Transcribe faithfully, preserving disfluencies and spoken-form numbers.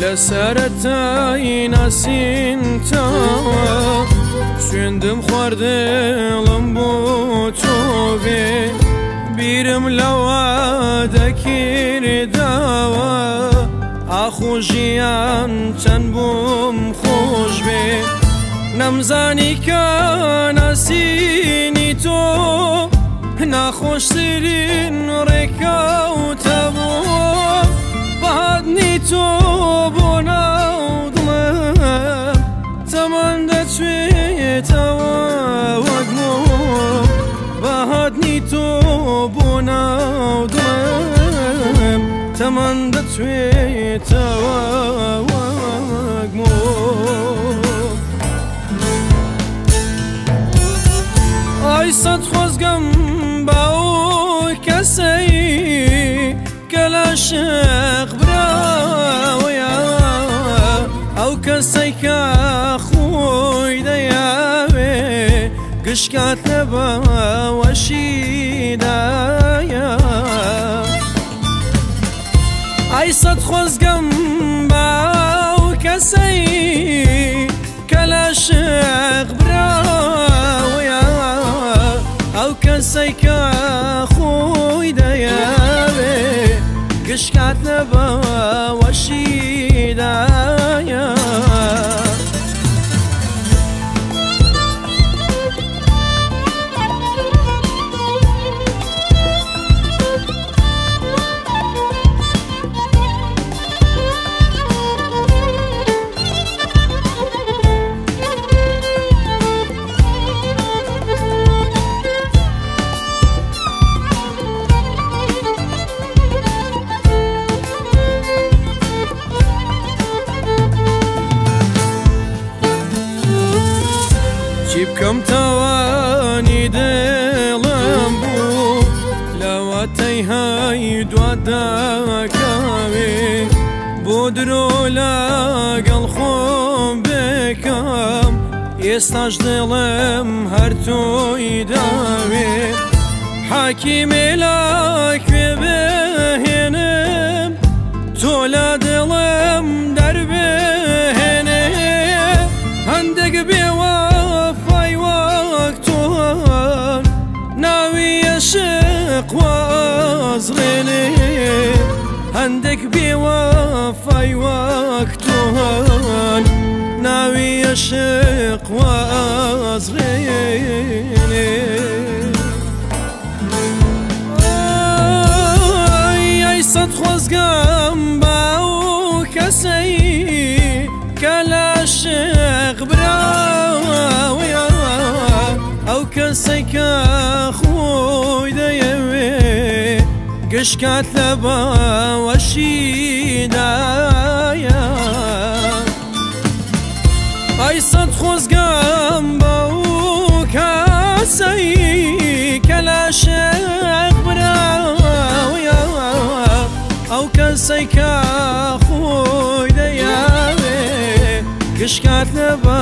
لسرتای نسینتاوا سوێندم خواردڵم بۆ تۆ بێ بیرم لەوە دەکرداوە ئاخۆژیان چەند بۆم خۆش بێ نەمزانی کە ناسینی تۆ ناخۆشترین ڕێکەوتە بۆ بەهاتنی تۆ بۆ ناو دڵم تەمەن دەچوێتەوە وەک مۆم بەهاتنی تۆ بۆ ناو دڵم تەمەن دەچوێتەوە وەک مۆم ئای سەد خۆزگەم باو کەسەی کە لە عاشق براوەیە ئەو کەسەی کە خۆی دەیاوێ گشکات لە بەوەشیدایە ئای سەد خۆزگەم باو کەسەی کە لە عاشق براوەیە ئەو کەسەی کە خۆی دەیاوێ گشکات لە بەوەشیدایە چی بکەم تاوانی دڵم بوو لەواتەی هەی دواداکاوێ بۆ درۆ لەگەڵ خۆم بێکەم ئێستاش دڵم هەر تۆی داوێ حاکیمێ لاکوێ بهێنم تۆ لە دڵم دەربێنێ هەندێک بێوە عاشق وازغێنێ هەندێک بێوەفای وەک تۆهان ناوی عاشق وازغێنێ ئای سەد خۆزگەم باو کەسەی کە لە عاشق براوەیە ئەو کەسەی کە خۆی دەیەوێ گشکات لە بەوەشیدایە ئای سەد خۆزگەم بەو کەسەی کە لە عاشق براوەیە ئەو کەسەی کە خۆی دەیەوێ گشکات لە